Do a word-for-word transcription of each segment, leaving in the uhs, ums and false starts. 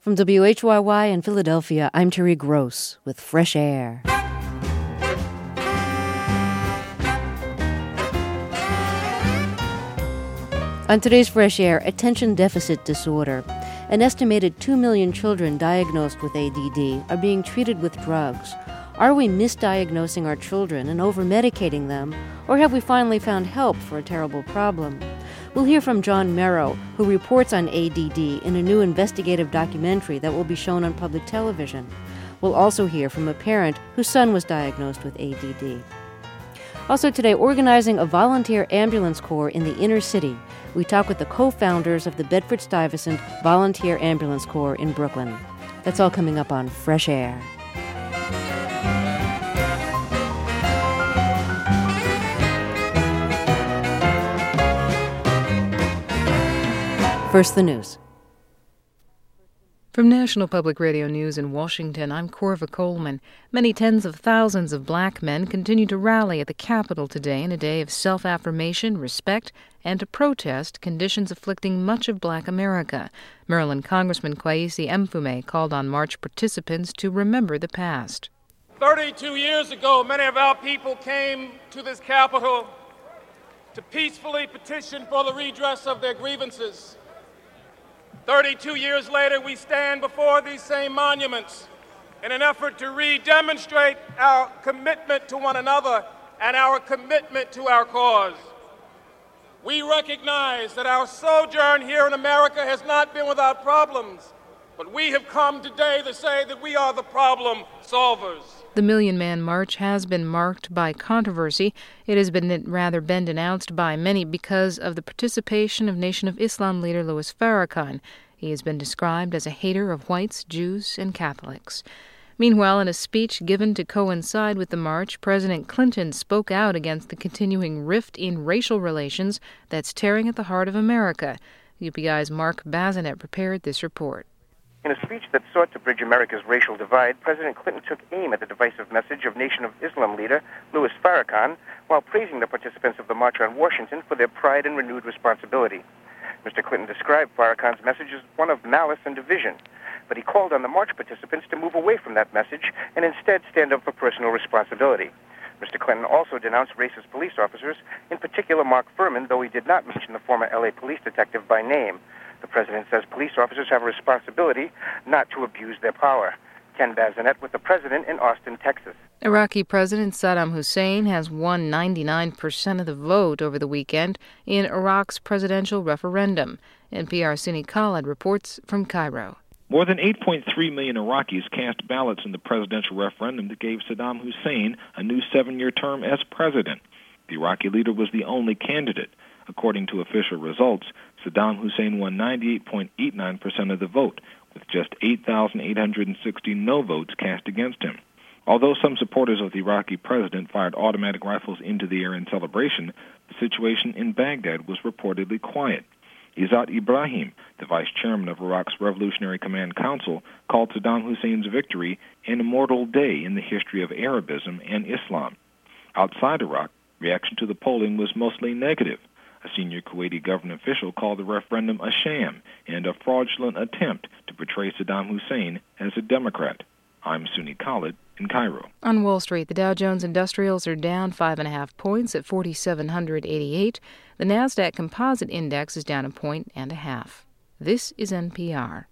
From W H Y Y in Philadelphia, I'm Terry Gross with Fresh Air. On today's Fresh Air, attention deficit disorder. An estimated two million children diagnosed with A D D are being treated with drugs. Are we misdiagnosing our children and over-medicating them, or have we finally found help for a terrible problem? We'll hear from John Merrow, who reports on A D D in a new investigative documentary that will be shown on public television. We'll also hear from a parent whose son was diagnosed with A D D. Also today, organizing a volunteer ambulance corps in the inner city. We talk with the co-founders of the Bedford-Stuyvesant Volunteer Ambulance Corps in Brooklyn. That's all coming up on Fresh Air. First, the news. From National Public Radio News in Washington, I'm Corva Coleman. Many tens of thousands of black men continue to rally at the Capitol today in a day of self-affirmation, respect, and to protest conditions afflicting much of black America. Maryland Congressman Kweisi Mfume called on march participants to remember the past. Thirty-two years ago, many of our people came to this Capitol to peacefully petition for the redress of their grievances. Thirty-two years later, we stand before these same monuments in an effort to re-demonstrate our commitment to one another and our commitment to our cause. We recognize that our sojourn here in America has not been without problems, but we have come today to say that we are the problem solvers. The Million Man March has been marked by controversy. It has been rather been denounced by many because of the participation of Nation of Islam leader Louis Farrakhan. He has been described as a hater of whites, Jews, and Catholics. Meanwhile, in a speech given to coincide with the march, President Clinton spoke out against the continuing rift in racial relations that's tearing at the heart of America. U P I's Mark Bazinet prepared this report. In a speech that sought to bridge America's racial divide, President Clinton took aim at the divisive message of Nation of Islam leader Louis Farrakhan while praising the participants of the March on Washington for their pride and renewed responsibility. Mister Clinton described Farrakhan's message as one of malice and division, but he called on the march participants to move away from that message and instead stand up for personal responsibility. Mister Clinton also denounced racist police officers, in particular Mark Furman, though he did not mention the former L A police detective by name. The president says police officers have a responsibility not to abuse their power. Ken Bazinet with the president in Austin, Texas. Iraqi President Saddam Hussein has won ninety-nine percent of the vote over the weekend in Iraq's presidential referendum. N P R's Suni Khalid reports from Cairo. More than eight point three million Iraqis cast ballots in the presidential referendum that gave Saddam Hussein a new seven-year term as president. The Iraqi leader was the only candidate. According to official results, Saddam Hussein won ninety-eight point eight nine percent of the vote, with just eight thousand eight hundred sixty no votes cast against him. Although some supporters of the Iraqi president fired automatic rifles into the air in celebration, the situation in Baghdad was reportedly quiet. Izzat Ibrahim, the vice chairman of Iraq's Revolutionary Command Council, called Saddam Hussein's victory an immortal day in the history of Arabism and Islam. Outside Iraq, reaction to the polling was mostly negative. A senior Kuwaiti government official called the referendum a sham and a fraudulent attempt to portray Saddam Hussein as a Democrat. I'm Suni Khalid in Cairo. On Wall Street, the Dow Jones Industrials are down five and a half points at four thousand seven hundred eighty-eight. The Nasdaq Composite Index is down a point and a half. This is N P R.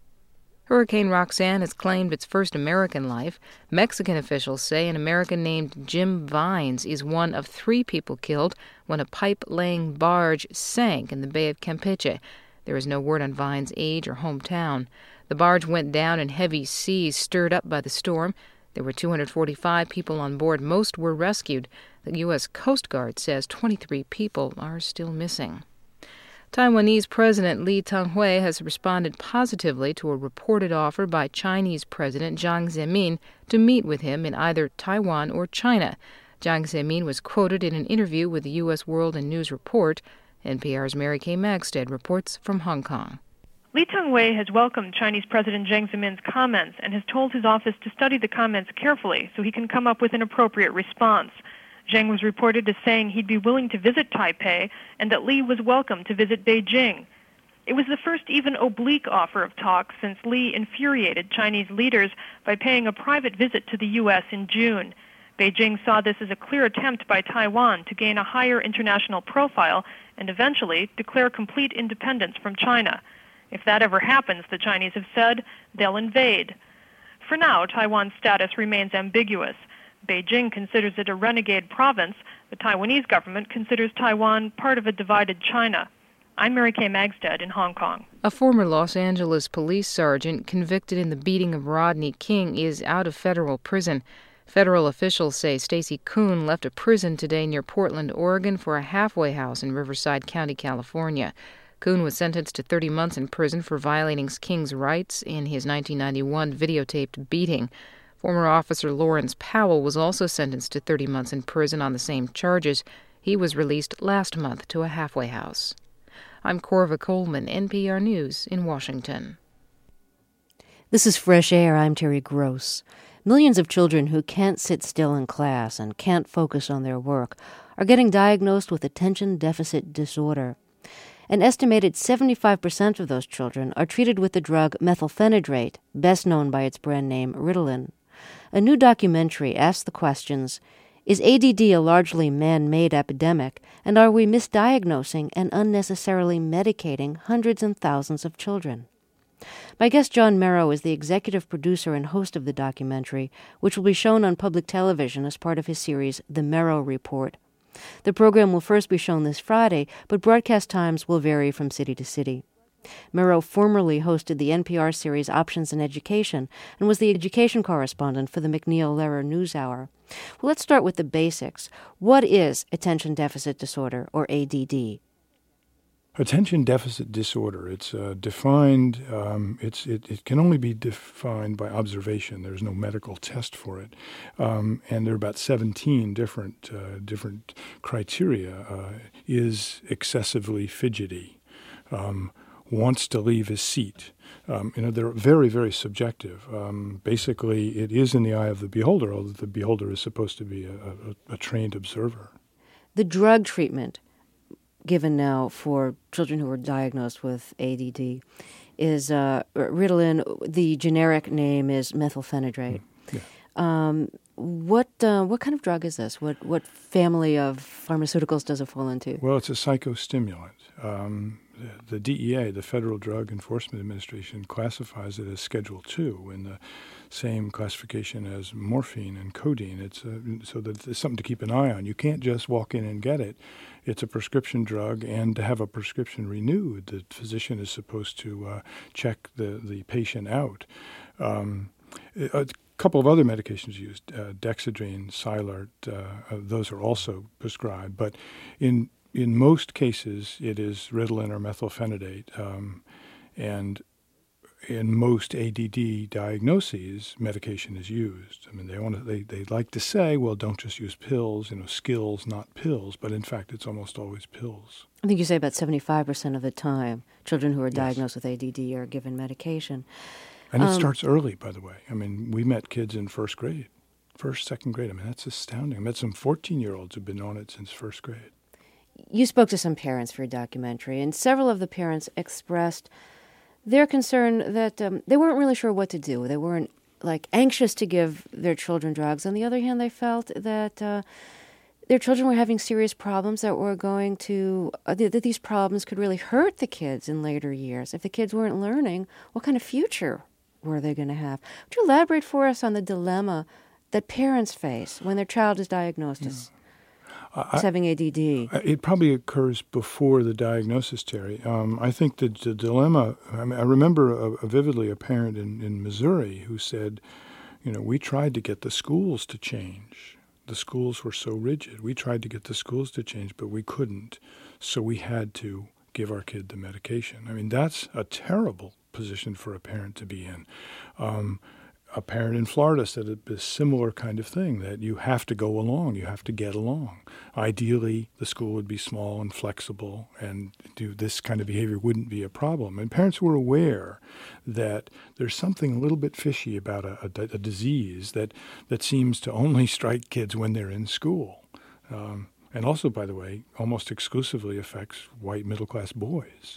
Hurricane Roxanne has claimed its first American life. Mexican officials say an American named Jim Vines is one of three people killed when a pipe-laying barge sank in the Bay of Campeche. There is no word on Vines' age or hometown. The barge went down in heavy seas stirred up by the storm. There were two hundred forty-five people on board. Most were rescued. The U S Coast Guard says twenty-three people are still missing. Taiwanese President Lee Teng-hui has responded positively to a reported offer by Chinese President Jiang Zemin to meet with him in either Taiwan or China. Jiang Zemin was quoted in an interview with the U S World and News Report. N P R's Mary Kay Magstead reports from Hong Kong. Lee Teng-hui has welcomed Chinese President Jiang Zemin's comments and has told his office to study the comments carefully so he can come up with an appropriate response. Jiang was reported as saying he'd be willing to visit Taipei and that Lee was welcome to visit Beijing. It was the first even oblique offer of talks since Li infuriated Chinese leaders by paying a private visit to the U S in June. Beijing saw this as a clear attempt by Taiwan to gain a higher international profile and eventually declare complete independence from China. If that ever happens, the Chinese have said, they'll invade. For now, Taiwan's status remains ambiguous. Beijing considers it a renegade province. The Taiwanese government considers Taiwan part of a divided China. I'm Mary Kay Magstead in Hong Kong. A former Los Angeles police sergeant convicted in the beating of Rodney King is out of federal prison. Federal officials say Stacy Kuhn left a prison today near Portland, Oregon for a halfway house in Riverside County, California. Kuhn was sentenced to thirty months in prison for violating King's rights in his nineteen ninety-one videotaped beating. Former Officer Lawrence Powell was also sentenced to thirty months in prison on the same charges. He was released last month to a halfway house. I'm Corva Coleman, N P R News in Washington. This is Fresh Air. I'm Terry Gross. Millions of children who can't sit still in class and can't focus on their work are getting diagnosed with attention deficit disorder. An estimated seventy-five percent of those children are treated with the drug methylphenidate, best known by its brand name Ritalin. A new documentary asks the questions, is A D D a largely man-made epidemic, and are we misdiagnosing and unnecessarily medicating hundreds and thousands of children? My guest John Merrow is the executive producer and host of the documentary, which will be shown on public television as part of his series The Merrow Report. The program will first be shown this Friday, but broadcast times will vary from city to city. Merrow formerly hosted the N P R series Options in Education and was the education correspondent for the MacNeil-Lehrer NewsHour. Well, let's start with the basics. What is attention deficit disorder, or A D D? Attention deficit disorder, it's uh, defined, um, it's, it, it can only be defined by observation. There's no medical test for it. Um, and there are about seventeen different, uh, different criteria. Uh, is excessively fidgety, um, wants to leave his seat. Um, you know, they're very, very subjective. Um, basically, it is in the eye of the beholder, although the beholder is supposed to be a, a, a trained observer. The drug treatment given now for children who are diagnosed with A D D is uh, Ritalin. The generic name is methylphenidate. Yeah. Um, what uh, what kind of drug is this? What what family of pharmaceuticals does it fall into? Well, it's a psychostimulant. Um, the, the D E A, the Federal Drug Enforcement Administration, classifies it as Schedule two in the same classification as morphine and codeine. It's a, so that it's something to keep an eye on. You can't just walk in and get it. It's a prescription drug, and to have a prescription renewed, the physician is supposed to uh, check the, the patient out. Um, a couple of other medications used, uh, Dexedrine, Cylart, uh, uh, those are also prescribed. But in in most cases, it is Ritalin or methylphenidate, um, and in most A D D diagnoses, medication is used. I mean, they want to, they they like to say, well, don't just use pills, you know, skills, not pills. But in fact, it's almost always pills. I think you say about seventy-five percent of the time, children who are Yes. diagnosed with A D D are given medication. And it Um, starts early, by the way. I mean, we met kids in first grade, first, second grade. I mean, that's astounding. I met some fourteen-year-olds who've been on it since first grade. You spoke to some parents for your documentary, and several of the parents expressed their concern that um, they weren't really sure what to do. They weren't, like, anxious to give their children drugs. On the other hand, they felt that uh, their children were having serious problems that were going to, uh, th- that these problems could really hurt the kids in later years. If the kids weren't learning, what kind of future were they going to have? Would you elaborate for us on the dilemma that parents face when their child is diagnosed as, as having A D D? It probably occurs before the diagnosis, Terry. Um, I think that the dilemma, I mean, I remember a, a vividly a parent in, in Missouri who said, you know, we tried to get the schools to change. The schools were so rigid. We tried to get the schools to change, but we couldn't. So we had to give our kid the medication. I mean, that's a terrible position for a parent to be in. Um, a parent in Florida said a, a similar kind of thing, that you have to go along, you have to get along. Ideally, the school would be small and flexible, and do this kind of behavior wouldn't be a problem. And parents were aware that there's something a little bit fishy about a, a, a disease that, that seems to only strike kids when they're in school. Um, and also, by the way, almost exclusively affects white middle-class boys.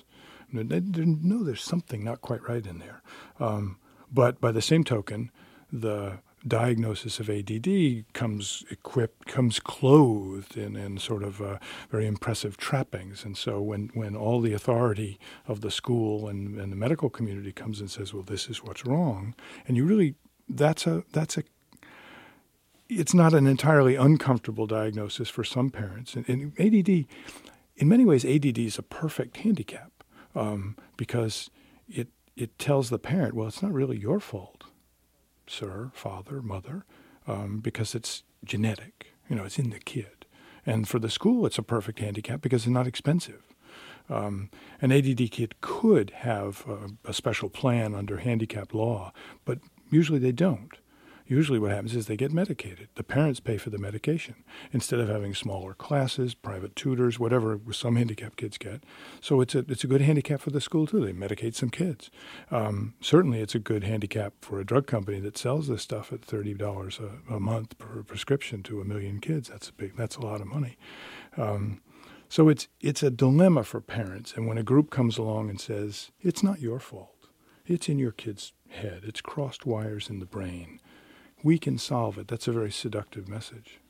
They, they know there's something not quite right in there. Um, but by the same token, the diagnosis of A D D comes equipped, comes clothed in, in sort of uh, very impressive trappings. And so when, when all the authority of the school and, and the medical community comes and says, well, this is what's wrong, and you really, that's a, that's a, it's not an entirely uncomfortable diagnosis for some parents. And, and A D D, in many ways, A D D is a perfect handicap um, because it it tells the parent, well, it's not really your fault, sir, father, mother, um, because it's genetic. You know, it's in the kid. And for the school, it's a perfect handicap because it's not expensive. Um, an A D D kid could have a, a special plan under handicap law, but usually they don't. Usually what happens is they get medicated. The parents pay for the medication instead of having smaller classes, private tutors, whatever some handicapped kids get. So it's a it's a good handicap for the school, too. They medicate some kids. Um, certainly it's a good handicap for a drug company that sells this stuff at thirty dollars a, a month per prescription to a million kids. That's a big, that's a lot of money. Um, so it's it's a dilemma for parents. And when a group comes along and says, it's not your fault, it's in your kid's head, it's crossed wires in the brain, we can solve it. That's a very seductive message.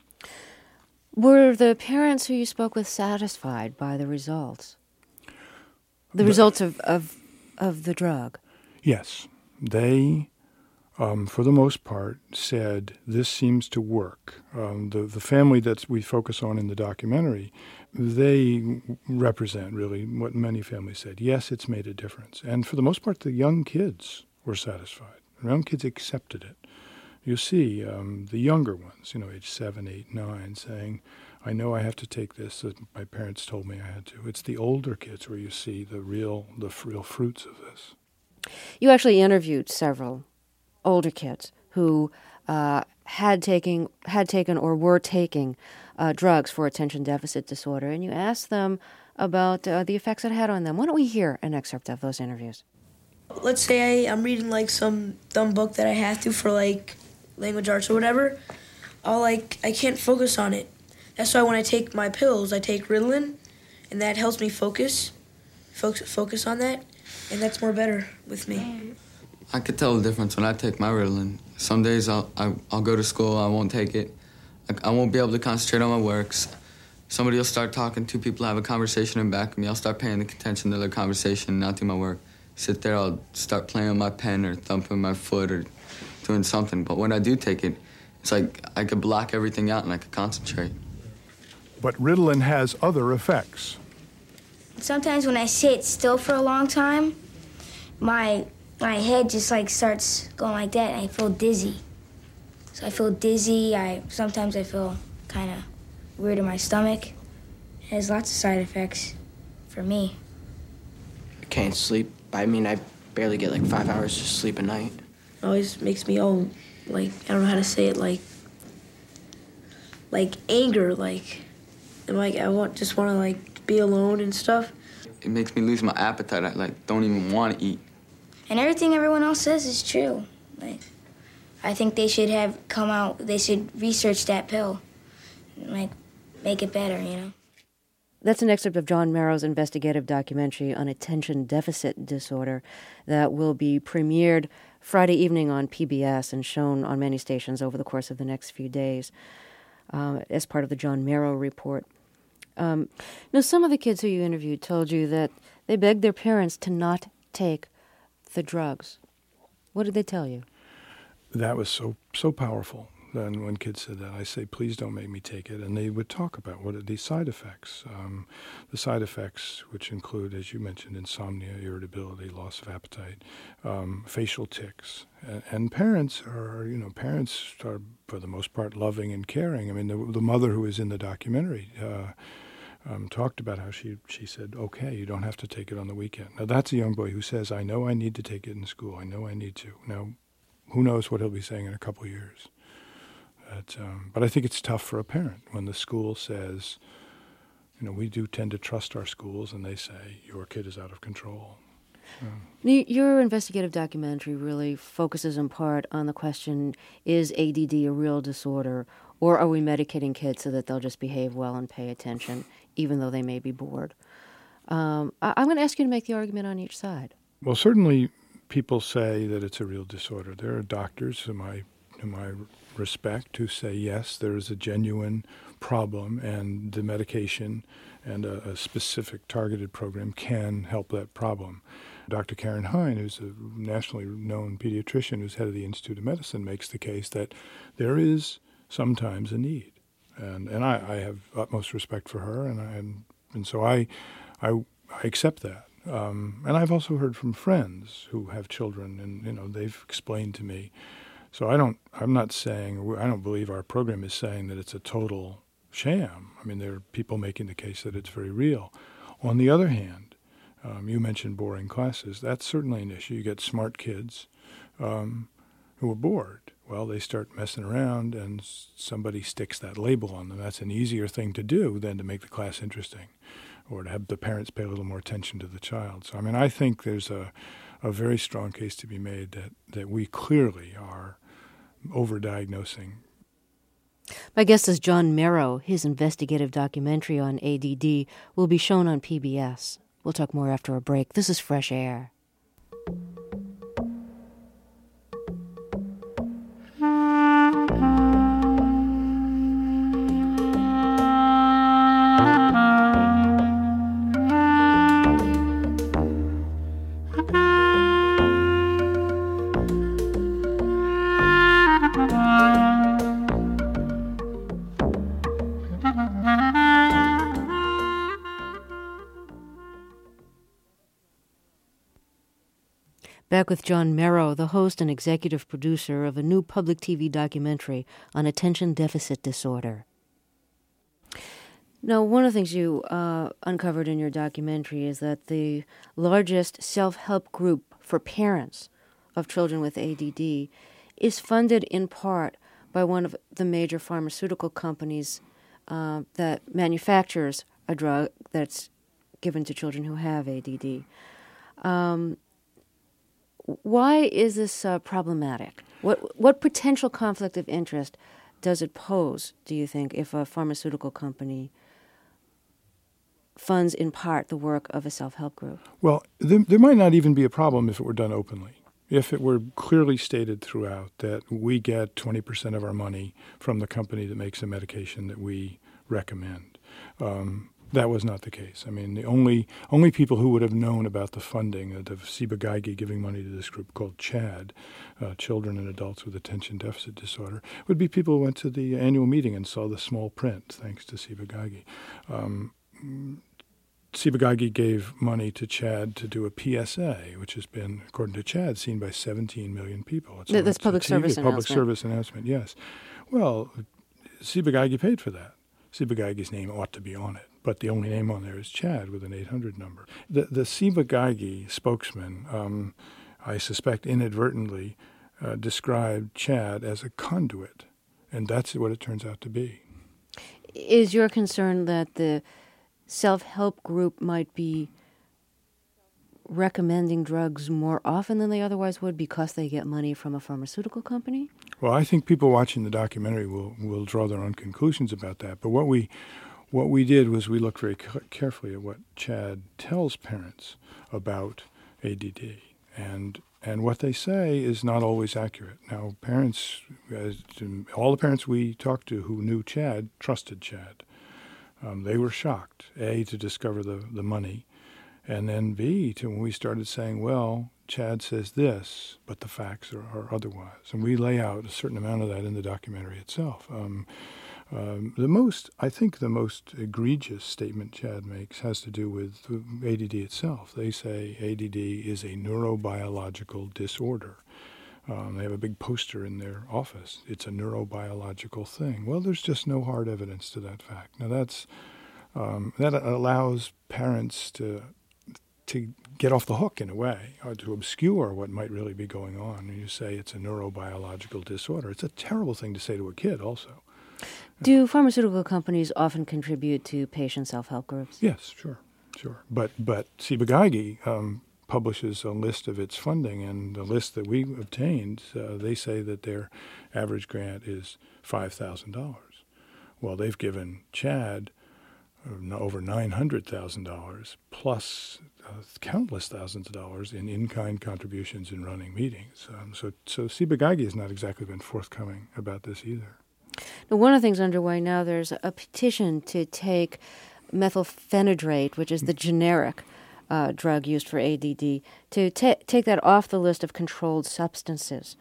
Were the parents who you spoke with satisfied by the results? The, the results of, of of the drug? Yes. They, um, for the most part, said this seems to work. Um, the, the family that we focus on in the documentary, they represent really what many families said. Yes, it's made a difference. And for the most part, the young kids were satisfied. The young kids accepted it. You see um, the younger ones, you know, age seven, eight, nine, saying, I know I have to take this. My parents told me I had to. It's the older kids where you see the real, the real fruits of this. You actually interviewed several older kids who uh, had taken, had taken or were taking uh, drugs for attention deficit disorder, and you asked them about uh, the effects it had on them. Why don't we hear an excerpt of those interviews? Let's say I, I'm reading, like, some dumb book that I have to for, like, language arts or whatever. I'll, like, I can't focus on it. That's why when I take my pills, I take Ritalin, and that helps me focus, focus, focus on that, and that's more better with me. I could tell the difference when I take my Ritalin. Some days I'll, I, I'll go to school, I won't take it. I, I won't be able to concentrate on my works. Somebody will start talking, two people have a conversation in back of me. I'll start paying attention to their conversation and not do my work. Sit there, I'll start playing with my pen or thumping my foot or doing something. But when I do take it, it's like I could block everything out and I could concentrate. But Ritalin has other effects. Sometimes when I sit still for a long time, my my head just like starts going like that and I feel dizzy. So I feel dizzy, I sometimes I feel kind of weird in my stomach. It has lots of side effects for me. I can't sleep. I mean, I barely get like five hours of sleep a night. It always makes me all, like, I don't know how to say it, like, like anger, like, and like I want just want to like be alone and stuff. It makes me lose my appetite. I like don't even want to eat. And everything everyone else says is true. Like, I think they should have come out. They should research that pill, and, like, make it better. You know. That's an excerpt of John Marrow's investigative documentary on attention deficit disorder that will be premiered Friday evening on P B S and shown on many stations over the course of the next few days uh, as part of the John Marrow report. Um, now, some of the kids who you interviewed told you that they begged their parents to not take the drugs. What did they tell you? That was so so powerful. Then when kids said that, I say, please don't make me take it. And they would talk about what are these side effects. Um, the side effects, which include, as you mentioned, insomnia, irritability, loss of appetite, um, facial tics. And, and parents are, you know, parents are, for the most part, loving and caring. I mean, the, the mother who was in the documentary uh, um, talked about how she, she said, okay, you don't have to take it on the weekend. Now, that's a young boy who says, I know I need to take it in school. I know I need to. Now, who knows what he'll be saying in a couple of years. But, um, but I think it's tough for a parent when the school says, you know, we do tend to trust our schools, and they say, your kid is out of control. Um, Your investigative documentary really focuses in part on the question, is A D D a real disorder, or are we medicating kids so that they'll just behave well and pay attention, even though they may be bored? Um, I- I'm going to ask you to make the argument on each side. Well, certainly people say that it's a real disorder. There are doctors whom I, whom I respect who say, yes, there is a genuine problem, and the medication and a, a specific targeted program can help that problem. Doctor Karen Hine, who's a nationally known pediatrician who's head of the Institute of Medicine, makes the case that there is sometimes a need. And and I, I have utmost respect for her, and I, and, and so I, I, I accept that. Um, and I've also heard from friends who have children, and you know they've explained to me. So I don't. I'm not saying. I don't believe our program is saying that it's a total sham. I mean, there are people making the case that it's very real. On the other hand, um, you mentioned boring classes. That's certainly an issue. You get smart kids um, who are bored. Well, they start messing around, and somebody sticks that label on them. That's an easier thing to do than to make the class interesting, or to have the parents pay a little more attention to the child. So, I mean, I think there's a, a very strong case to be made that, that we clearly are overdiagnosing. My guest is John Merrow. His investigative documentary on A D D will be shown on P B S. We'll talk more after a break. This is Fresh Air. Back with John Merrow, the host and executive producer of a new public T V documentary on attention deficit disorder. Now, one of the things you uh, uncovered in your documentary is that the largest self-help group for parents of children with A D D is funded in part by one of the major pharmaceutical companies uh, that manufactures a drug that's given to children who have A D D. Um, Why is this uh, problematic? What what potential conflict of interest does it pose, do you think, if a pharmaceutical company funds in part the work of a self-help group? Well, there, there might not even be a problem if it were done openly. If it were clearly stated throughout that we get twenty percent of our money from the company that makes a medication that we recommend. Um, That was not the case. I mean, the only only people who would have known about the funding of Ciba Geigy giving money to this group called CHAD, uh, Children and Adults with Attention Deficit Disorder, would be people who went to the annual meeting and saw the small print, thanks to Ciba Geigy. Um, Ciba Geigy gave money to CHAD to do a P S A, which has been, according to CHAD, seen by seventeen million people. It's That's public service announcement. Public service announcement, yes. Well, Ciba Geigy paid for that. Ciba Geigy's name ought to be on it, but the only name on there is CHAD with an eight hundred number. The, the Ciba Geigy spokesman, um, I suspect inadvertently, uh, described CHAD as a conduit, and that's what it turns out to be. Is your concern that the self-help group might be recommending drugs more often than they otherwise would because they get money from a pharmaceutical company? Well, I think people watching the documentary will, will draw their own conclusions about that. But what we what we did was we looked very c- carefully at what CHAD tells parents about A D D, and and what they say is not always accurate. Now, parents, as all the parents we talked to who knew CHAD trusted CHAD. Um, they were shocked, A, to discover the, the money, and then B, to when we started saying, well, CHAD says this, but the facts are, are otherwise. And we lay out a certain amount of that in the documentary itself. Um, um, the most, I think the most egregious statement CHAD makes has to do with A D D itself. They say A D D is a neurobiological disorder. Um, they have a big poster in their office. It's a neurobiological thing. Well, there's just no hard evidence to that fact. Now, that's um, that allows parents to to get off the hook in a way, or to obscure what might really be going on. And you say it's a neurobiological disorder. It's a terrible thing to say to a kid also. Do pharmaceutical companies often contribute to patient self-help groups? Yes, sure, sure. But but Ciba Geigy um, publishes a list of its funding, and the list that we obtained, uh, they say that their average grant is five thousand dollars. Well, they've given CHAD uh, over nine hundred thousand dollars plus uh, countless thousands of dollars in in-kind contributions in running meetings. Um, so, so Ciba-Geigy has not exactly been forthcoming about this either. Now, one of the things underway now, there's a petition to take methylphenidate, which is the generic uh, drug used for A D D, to ta- take that off the list of controlled substances.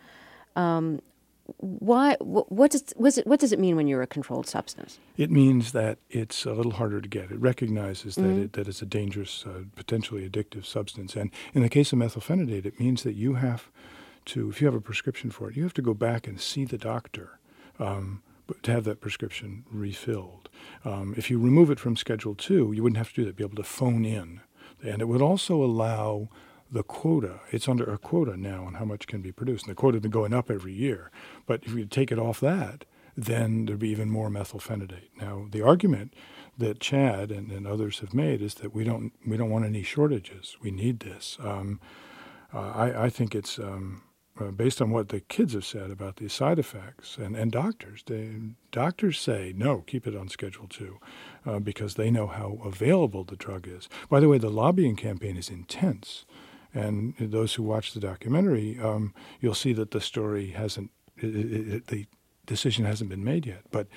Um, why? Wh- what does what's it, what does it mean when you're a controlled substance? It means that it's a little harder to get. It recognizes that Mm-hmm. it, that it's a dangerous, uh, potentially addictive substance. And in the case of methylphenidate, it means that you have to, if you have a prescription for it, you have to go back and see the doctor um, but to have that prescription refilled. Um, if you remove it from Schedule two, you wouldn't have to do that. Be able to phone in. And it would also allow the quota. It's under a quota now on how much can be produced. And the quota has been going up every year. But if you take it off that, then there'd be even more methylphenidate. Now, the argument that Chad and, and others have made is that we don't we don't want any shortages. We need this. Um, uh, I, I think it's um, uh, based on what the kids have said about these side effects, and, and doctors. They, doctors say, no, keep it on Schedule two, uh, because they know how available the drug is. By the way, the lobbying campaign is intense. And those who watch the documentary, um, you'll see that the story hasn't, it, it, it, the decision hasn't been made yet. But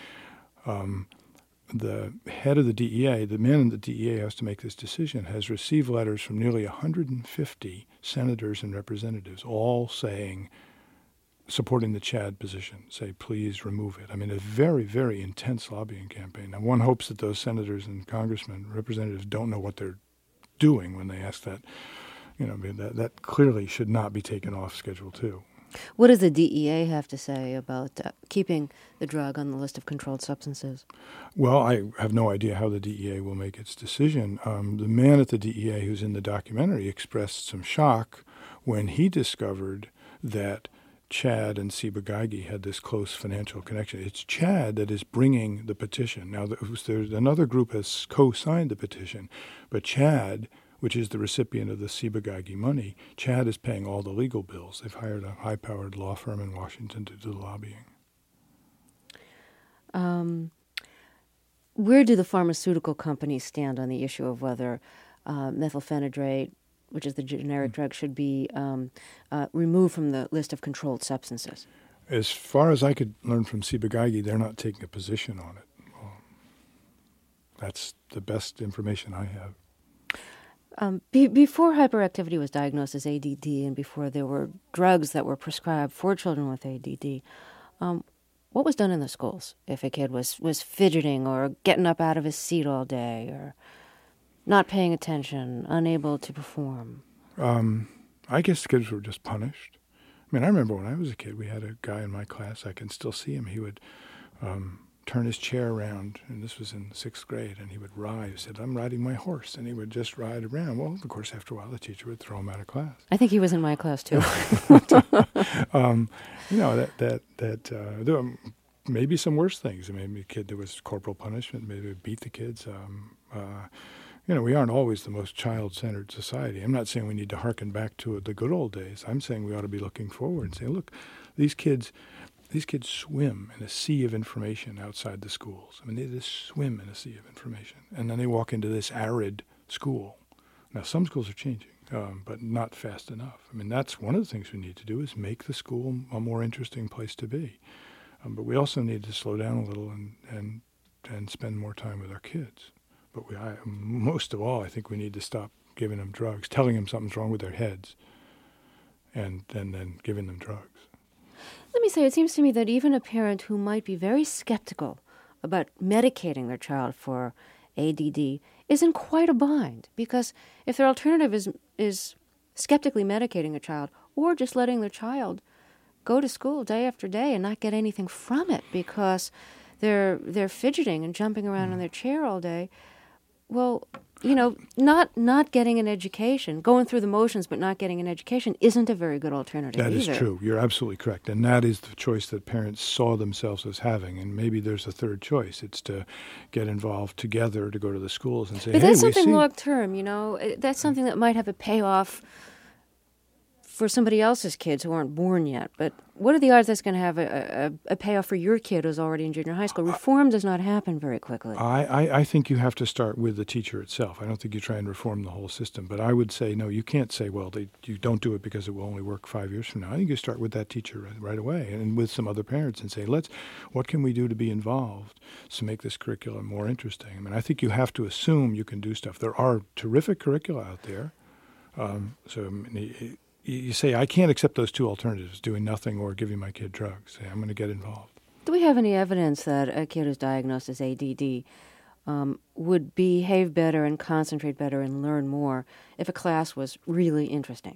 um, the head of the D E A, the man in the D E A who has to make this decision, has received letters from nearly one hundred fifty senators and representatives, all saying, supporting the Chad position, say, please remove it. I mean, a very, very intense lobbying campaign. Now, one hopes that those senators and congressmen, representatives, don't know what they're doing when they ask that. You know, that that clearly should not be taken off Schedule two. What does the D E A have to say about uh, keeping the drug on the list of controlled substances? Well, I have no idea how the D E A will make its decision. Um, the man at the D E A who's in the documentary expressed some shock when he discovered that Chad and Ciba-Geigy had this close financial connection. It's Chad that is bringing the petition. Now, there's another group has co-signed the petition, but Chad, which is the recipient of the Ciba-Geigy money, Chad is paying all the legal bills. They've hired a high-powered law firm in Washington to do the lobbying. Um, where do the pharmaceutical companies stand on the issue of whether uh, methylphenidate, which is the generic mm. drug, should be um, uh, removed from the list of controlled substances? As far as I could learn from Ciba-Geigy, they're not taking a position on it. Well, that's the best information I have. Um, be, before hyperactivity was diagnosed as A D D and before there were drugs that were prescribed for children with A D D, um, what was done in the schools if a kid was, was fidgeting or getting up out of his seat all day or not paying attention, unable to perform? Um, I guess kids were just punished. I mean, I remember when I was a kid, we had a guy in my class, I can still see him, he would um, turn his chair around, and this was in sixth grade, and he would ride. He said, I'm riding my horse, and he would just ride around. Well, of course, after a while, the teacher would throw him out of class. I think he was in my class, too. um, you know, that, that, that uh, there were maybe some worse things. Maybe a kid, there was corporal punishment, maybe beat the kids. Um, uh, you know, we aren't always the most child-centered society. I'm not saying we need to hearken back to the good old days. I'm saying we ought to be looking forward and say, look, these kids... These kids swim in a sea of information outside the schools. I mean, they just swim in a sea of information. And then they walk into this arid school. Now, some schools are changing, um, but not fast enough. I mean, that's one of the things we need to do is make the school a more interesting place to be. Um, but we also need to slow down a little and, and, and spend more time with our kids. But we, I, most of all, I think we need to stop giving them drugs, telling them something's wrong with their heads, and, and then giving them drugs. Let me say, it seems to me that even a parent who might be very skeptical about medicating their child for A D D is in quite a bind, because if their alternative is is skeptically medicating a child or just letting their child go to school day after day and not get anything from it because they're they're fidgeting and jumping around mm. in their chair all day, well, you know, not not getting an education, going through the motions but not getting an education isn't a very good alternative That either. is true. You're absolutely correct. And that is the choice that parents saw themselves as having. And maybe there's a third choice. It's to get involved together, to go to the schools and say, but hey, that's we something see... long term, you know. That's something that might have a payoff for somebody else's kids who aren't born yet. But what are the odds that's going to have a, a, a payoff for your kid who's already in junior high school? Reform does not happen very quickly. I, I, I think you have to start with the teacher itself. I don't think you try and reform the whole system. But I would say, no, you can't say, well, they, you don't do it because it will only work five years from now. I think you start with that teacher right, right away and with some other parents and say, let's, what can we do to be involved to make this curriculum more interesting? I mean, I think you have to assume you can do stuff. There are terrific curricula out there. Um, so I mean, you say, I can't accept those two alternatives, doing nothing or giving my kid drugs. Say, I'm going to get involved. Do we have any evidence that a kid who's diagnosed as A D D um, would behave better and concentrate better and learn more if a class was really interesting?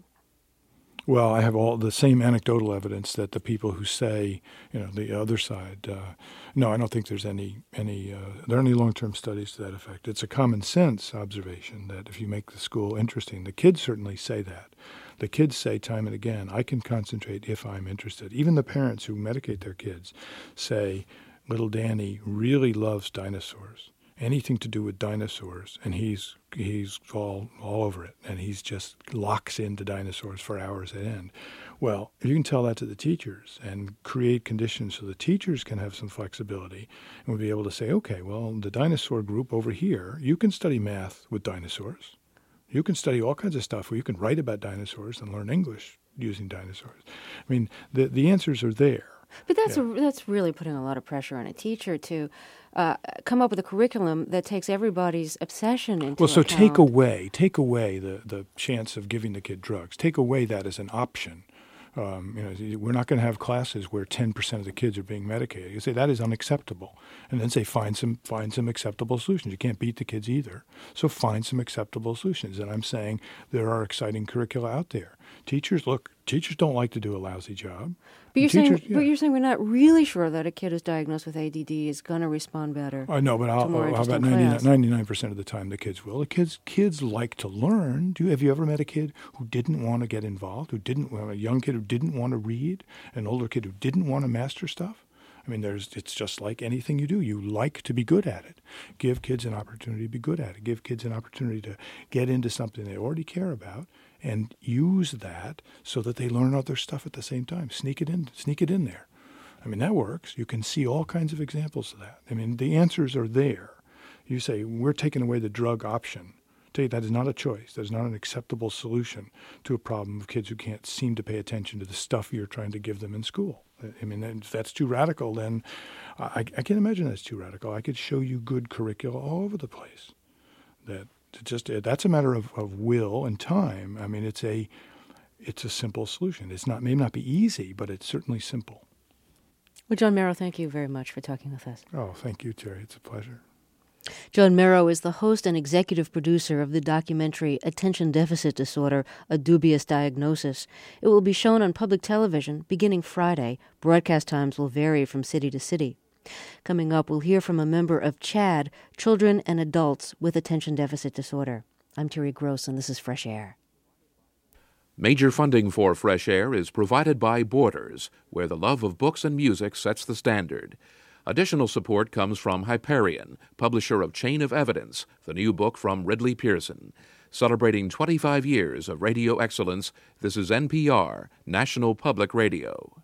Well, I have all the same anecdotal evidence that the people who say, you know, the other side. Uh, no, I don't think there's any any uh, there are any long-term studies to that effect. It's a common sense observation that if you make the school interesting, the kids certainly say that. The kids say time and again, I can concentrate if I'm interested. Even the parents who medicate their kids say, little Danny really loves dinosaurs. Anything to do with dinosaurs, and he's he's all all over it, and he's just locks into dinosaurs for hours at end. Well, if you can tell that to the teachers and create conditions so the teachers can have some flexibility and we'll be able to say, okay, well, the dinosaur group over here, you can study math with dinosaurs. You can study all kinds of stuff where you can write about dinosaurs and learn English using dinosaurs. I mean, the the answers are there. But that's yeah. a, that's really putting a lot of pressure on a teacher to uh, come up with a curriculum that takes everybody's obsession into Well, so account. take away, take away the, the chance of giving the kid drugs. Take away that as an option. Um, you know, we're not going to have classes where ten percent of the kids are being medicated. You say that is unacceptable, and then say find some find some acceptable solutions. You can't beat the kids either, so find some acceptable solutions. And I'm saying there are exciting curricula out there. Teachers, look, teachers don't like to do a lousy job. But you're teachers, saying, yeah. but you're saying we're not really sure that a kid who's diagnosed with A D D is going to respond better. I know, but I'll, more how about ninety-nine percent of the time the kids will. The kids kids like to learn. Do you, have you ever met a kid who didn't want to get involved, who didn't, a young kid who didn't want to read, an older kid who didn't want to master stuff? I mean, there's it's just like anything you do. You like to be good at it. Give kids an opportunity to be good at it. Give kids an opportunity to get into something they already care about and use that so that they learn other stuff at the same time. Sneak it in, sneak it in there. I mean, that works. You can see all kinds of examples of that. I mean, the answers are there. You say, we're taking away the drug option. Tell you that is not a choice. That is not an acceptable solution to a problem of kids who can't seem to pay attention to the stuff you're trying to give them in school. I mean, if that's too radical, then I, I can't imagine that's too radical. I could show you good curricula all over the place. That just that's a matter of, of will and time. I mean, it's a it's a simple solution. It's not may not be easy, but it's certainly simple. Well, John Merrow, thank you very much for talking with us. Oh, thank you, Terry. It's a pleasure. John Merrow is the host and executive producer of the documentary Attention Deficit Disorder, A Dubious Diagnosis. It will be shown on public television beginning Friday. Broadcast times will vary from city to city. Coming up, we'll hear from a member of CHADD, Children and Adults with Attention Deficit Disorder. I'm Terry Gross, and this is Fresh Air. Major funding for Fresh Air is provided by Borders, where the love of books and music sets the standard. Additional support comes from Hyperion, publisher of Chain of Evidence, the new book from Ridley Pearson. Celebrating twenty-five years of radio excellence, this is N P R, National Public Radio.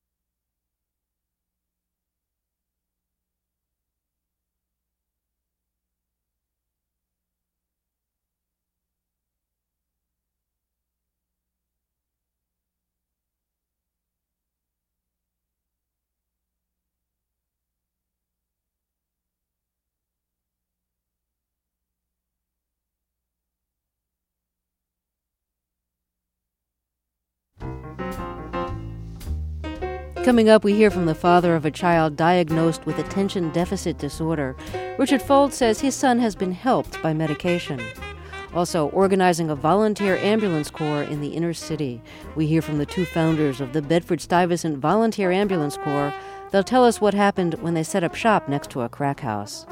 Coming up, we hear from the father of a child diagnosed with attention deficit disorder. Richard Fold says his son has been helped by medication. Also, organizing a volunteer ambulance corps in the inner city. We hear from the two founders of the Bedford-Stuyvesant Volunteer Ambulance Corps. They'll tell us what happened when they set up shop next to a crack house.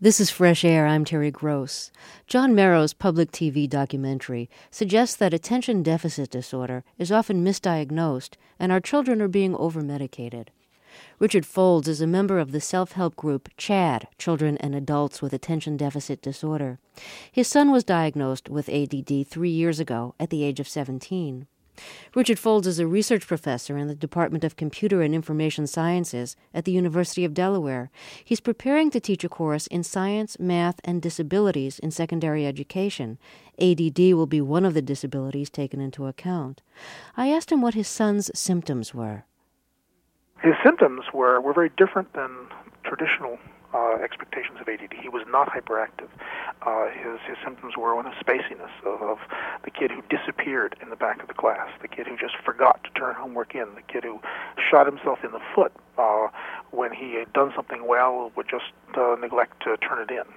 This is Fresh Air. I'm Terry Gross. John Merrow's public T V documentary suggests that attention deficit disorder is often misdiagnosed and our children are being over-medicated. Richard Folds is a member of the self-help group CHADD, Children and Adults with Attention Deficit Disorder. His son was diagnosed with A D D three years ago at the age of seventeen. Richard Folds is a research professor in the Department of Computer and Information Sciences at the University of Delaware. He's preparing to teach a course in science, math, and disabilities in secondary education. A D D will be one of the disabilities taken into account. I asked him what his son's symptoms were. His symptoms were, were very different than traditional uh, expectations of A D D. He was not hyperactive. Uh, his, his symptoms were one of spaciness, of, of the kid who disappeared in the back of the class, the kid who just forgot to turn homework in, the kid who shot himself in the foot uh, when he had done something well, would just uh, neglect to turn it in.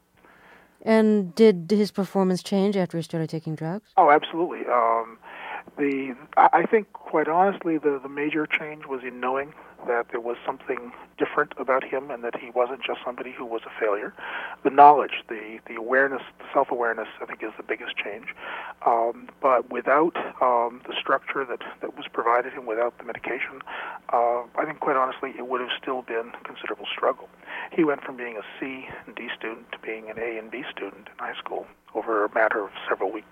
And did his performance change after he started taking drugs? Oh, absolutely. Um, the I think, quite honestly, the, the major change was in knowing that there was something different about him and that he wasn't just somebody who was a failure. The knowledge, the, the awareness, the self-awareness, I think, is the biggest change. Um, but without um, the structure that, that was provided him, without the medication, uh, I think, quite honestly, it would have still been a considerable struggle. He went from being a C and D student to being an A and B student in high school over a matter of several weeks.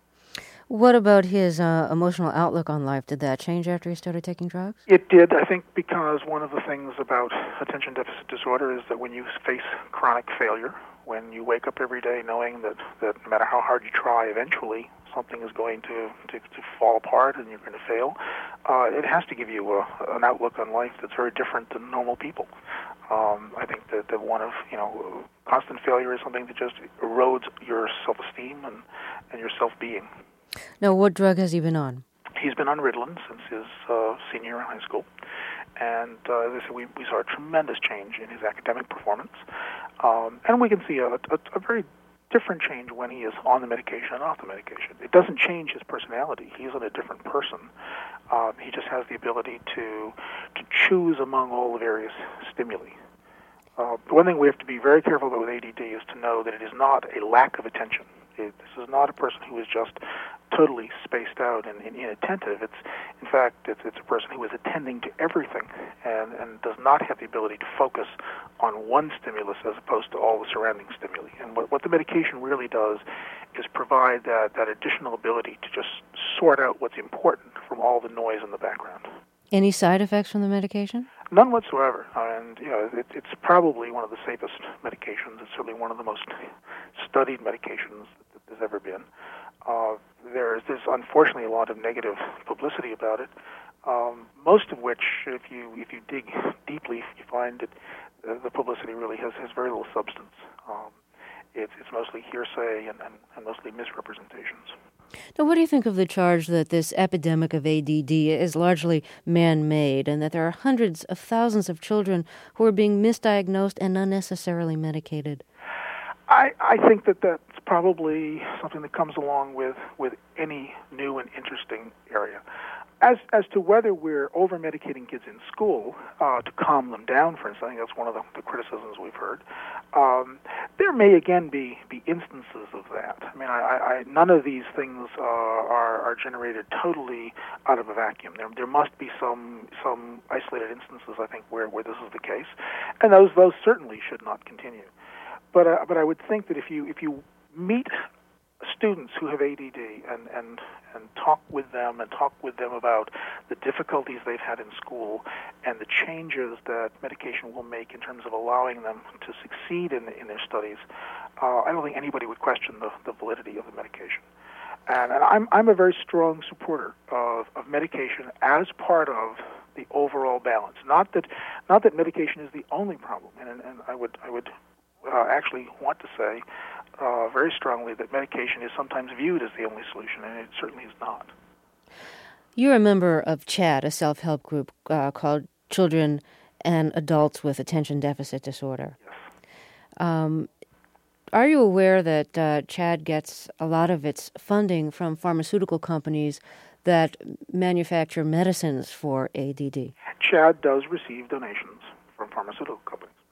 What about his uh, emotional outlook on life? Did that change after he started taking drugs? It did, I think, because one of the things about attention deficit disorder is that when you face chronic failure, when you wake up every day knowing that, that no matter how hard you try, eventually something is going to, to, to fall apart and you're going to fail, uh, it has to give you a, an outlook on life that's very different than normal people. Um, I think that, that one of, you know, constant failure is something that just erodes your self-esteem and, and your self-being. Now, what drug has he been on? He's been on Ritalin since his uh, senior year in high school. And uh, as I said, we, we saw a tremendous change in his academic performance. Um, and we can see a, a, a very different change when he is on the medication and off the medication. It doesn't change his personality. He's a different person. Um, he just has the ability to, to choose among all the various stimuli. Uh, the one thing we have to be very careful about with A D D is to know that it is not a lack of attention. It, this is not a person who is just totally spaced out and, and inattentive. It's, in fact, it's, it's a person who is attending to everything and, and does not have the ability to focus on one stimulus as opposed to all the surrounding stimuli. And what, what the medication really does is provide that, that additional ability to just sort out what's important from all the noise in the background. Any side effects from the medication? None whatsoever. And, you know, it, it's probably one of the safest medications. It's certainly one of the most studied medications that there's ever been. Uh, there's, there's unfortunately a lot of negative publicity about it, um, most of which, if you if you dig deeply, you find that uh, the publicity really has, has very little substance. Um, it's, it's mostly hearsay and, and, and mostly misrepresentations. Now, what do you think of the charge that this epidemic of A D D is largely man-made and that there are hundreds of thousands of children who are being misdiagnosed and unnecessarily medicated? I, I think that that's probably something that comes along with, with any new and interesting area. As as to whether we're over-medicating kids in school uh, to calm them down, for instance, I think that's one of the, the criticisms we've heard. Um, there may again be, be instances of that. I mean, I, I, none of these things uh, are, are generated totally out of a vacuum. There there must be some some isolated instances, I think, where, where this is the case, and those those certainly should not continue. But uh, but I would think that if you if you meet students who have A D D and, and and talk with them and talk with them about the difficulties they've had in school and the changes that medication will make in terms of allowing them to succeed in, in their studies, uh, I don't think anybody would question the, the validity of the medication. And, and I'm I'm a very strong supporter of, of medication as part of the overall balance. Not that not that medication is the only problem, and and I would I would uh, actually want to say Uh, very strongly that medication is sometimes viewed as the only solution, and it certainly is not. You're a member of CHADD, a self-help group uh, called Children and Adults with Attention Deficit Disorder. Yes. Um, are you aware that uh, CHADD gets a lot of its funding from pharmaceutical companies that manufacture medicines for A D D? CHADD does receive donations from pharmaceutical companies.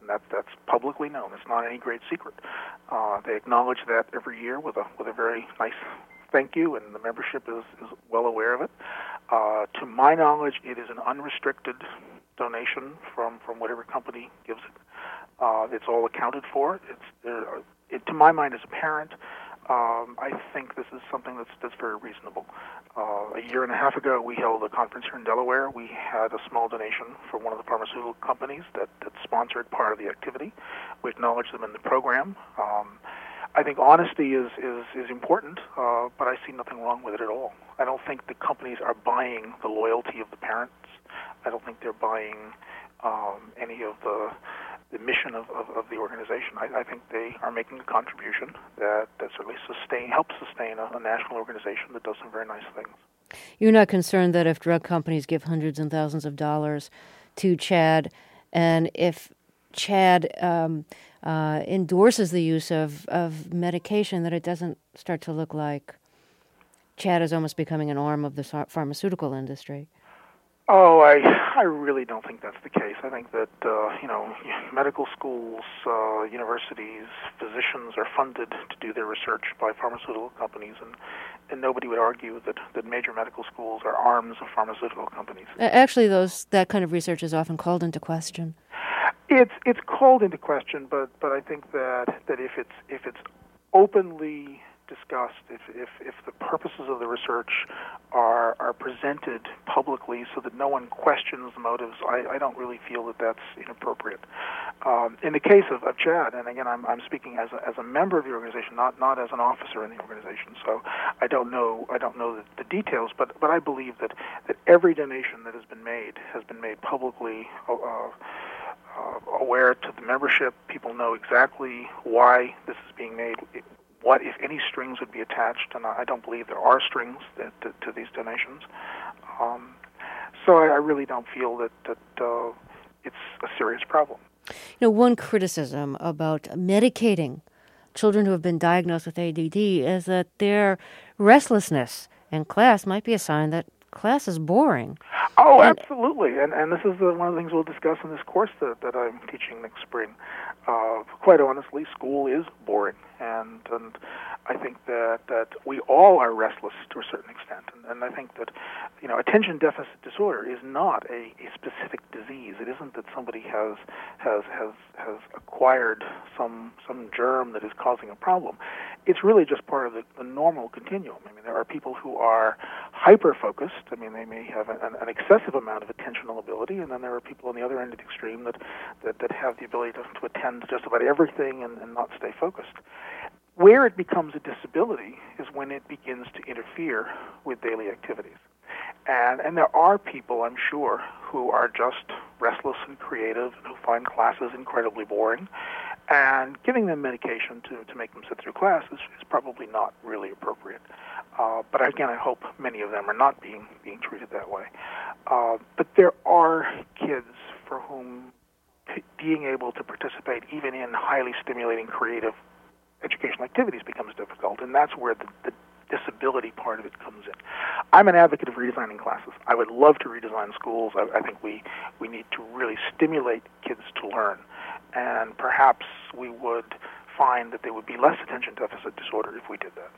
That, that's publicly known. It's not any great secret. Uh, they acknowledge that every year with a with a very nice thank you, and the membership is, is well aware of it. Uh, to my knowledge, it is an unrestricted donation from, from whatever company gives it. Uh, it's all accounted for. It's there. It, to my mind, as a parent, um, I think this is something that's that's very reasonable. Uh, a year and a half ago, we held a conference here in Delaware. We had a small donation from one of the pharmaceutical companies that, that sponsored part of the activity. We acknowledged them in the program. Um, I think honesty is, is, is important, uh, but I see nothing wrong with it at all. I don't think the companies are buying the loyalty of the parents. I don't think they're buying um, any of the the mission of, of, of the organization. I, I think they are making a contribution that, that certainly sustain helps sustain a, a national organization that does some very nice things. You're not concerned that if drug companies give hundreds and thousands of dollars to CHAD, and if CHAD um, uh, endorses the use of, of medication, that it doesn't start to look like CHAD is almost becoming an arm of the pharmaceutical industry? Oh, I I really don't think that's the case. I think that, uh, you know, medical schools, uh, universities, physicians are funded to do their research by pharmaceutical companies, and, and nobody would argue that, that major medical schools are arms of pharmaceutical companies. Actually, those that kind of research is often called into question. It's it's called into question, but, but I think that, that if it's if it's openly discussed, if, if if the purposes of the research are are presented publicly so that no one questions the motives, I, I don't really feel that that's inappropriate. Um, in the case of, of CHAD, and again, I'm I'm speaking as a, as a member of the organization, not not as an officer in the organization, so I don't know I don't know the, the details, but but I believe that, that every donation that has been made has been made publicly. Uh, uh, aware to the membership. People know exactly why this is being made. It, what, if any, strings would be attached, and I don't believe there are strings that, to, to these donations. Um, so I, I really don't feel that, that uh, it's a serious problem. You know, one criticism about medicating children who have been diagnosed with A D D is that their restlessness in class might be a sign that class is boring. Oh, absolutely. And and this is the, one of the things we'll discuss in this course that, that I'm teaching next spring. Uh, quite honestly, school is boring. And and I think that, that we all are restless to a certain extent. And, and I think that, you know, attention deficit disorder is not a, a specific disease. It isn't that somebody has has has has acquired some some germ that is causing a problem. It's really just part of the, the normal continuum. I mean, there are people who are hyper-focused. I mean, they may have an, an excessive amount of attentional ability, and then there are people on the other end of the extreme that, that, that have the ability to, to attend to just about everything and, and not stay focused. Where it becomes a disability is when it begins to interfere with daily activities. And and there are people, I'm sure, who are just restless and creative and who find classes incredibly boring. And giving them medication to, to make them sit through class is, is probably not really appropriate. Uh, but again, I hope many of them are not being, being treated that way. Uh, but there are kids for whom p- being able to participate even in highly stimulating creative educational activities becomes difficult, and that's where the, the disability part of it comes in. I'm an advocate of redesigning classes. I would love to redesign schools. I, I think we, we need to really stimulate kids to learn, and perhaps we would find that there would be less attention deficit disorder if we did that.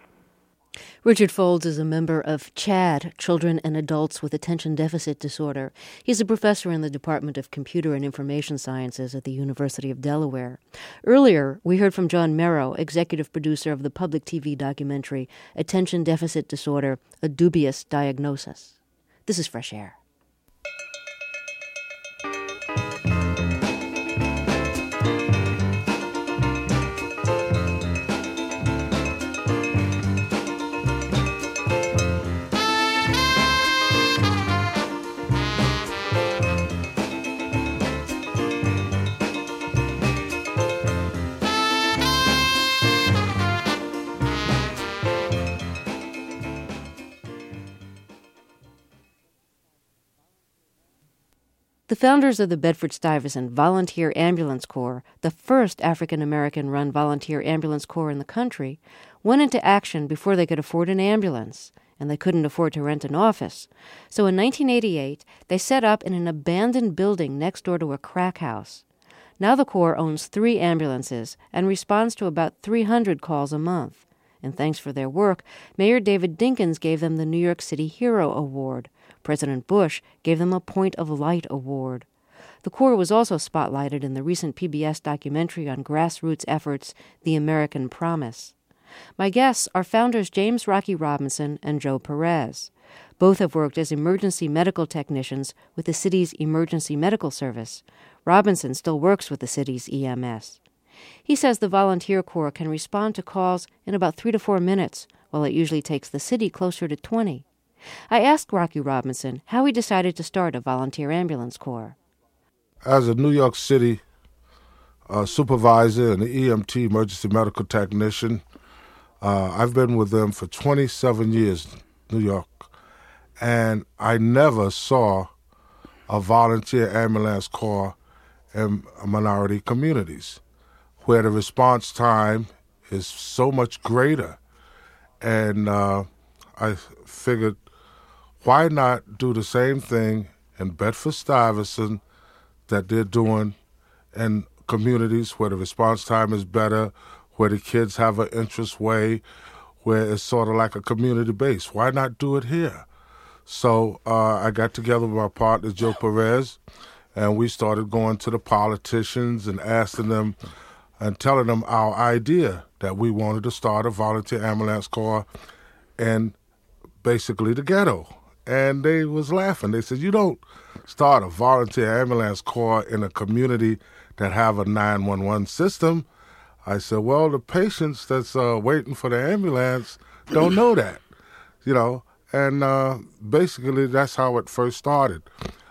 Richard Folds is a member of CHAD, Children and Adults with Attention Deficit Disorder. He's a professor in the Department of Computer and Information Sciences at the University of Delaware. Earlier, we heard from John Merrow, executive producer of the public T V documentary Attention Deficit Disorder, A Dubious Diagnosis. This is Fresh Air. The founders of the Bedford-Stuyvesant Volunteer Ambulance Corps, the first African-American-run volunteer ambulance corps in the country, went into action before they could afford an ambulance, and they couldn't afford to rent an office. So in nineteen eighty-eight, they set up in an abandoned building next door to a crack house. Now the Corps owns three ambulances and responds to about three hundred calls a month. And thanks for their work, Mayor David Dinkins gave them the New York City Hero Award. President Bush gave them a Point of Light Award. The Corps was also spotlighted in the recent P B S documentary on grassroots efforts, The American Promise. My guests are founders James Rocky Robinson and Joe Perez. Both have worked as emergency medical technicians with the city's Emergency Medical Service. Robinson still works with the city's E M S. He says the Volunteer Corps can respond to calls in about three to four minutes, while it usually takes the city closer to twenty. I asked Rocky Robinson how he decided to start a volunteer ambulance corps. As a New York City uh, supervisor and an E M T, emergency medical technician, uh, I've been with them for twenty-seven years, New York, and I never saw a volunteer ambulance corps in minority communities, where the response time is so much greater. And uh, I figured, why not do the same thing in Bedford-Stuyvesant that they're doing in communities where the response time is better, where the kids have an interest way, where it's sort of like a community base. Why not do it here? So uh, I got together with my partner, Joe Perez, and we started going to the politicians and asking them and telling them our idea that we wanted to start a volunteer ambulance corps in basically the ghetto. And they was laughing. They said, you don't start a volunteer ambulance corps in a community that have a nine one one system. I said, well, the patients that's uh, waiting for the ambulance don't know that, you know. And uh, basically that's how it first started.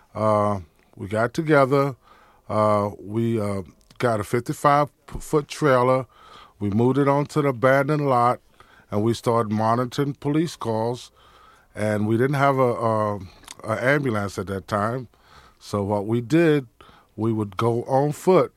Uh, we got together. Uh, we uh, got a fifty-five foot trailer. We moved it onto the abandoned lot, and we started monitoring police calls. And we didn't have a, a, a ambulance at that time. So what we did, we would go on foot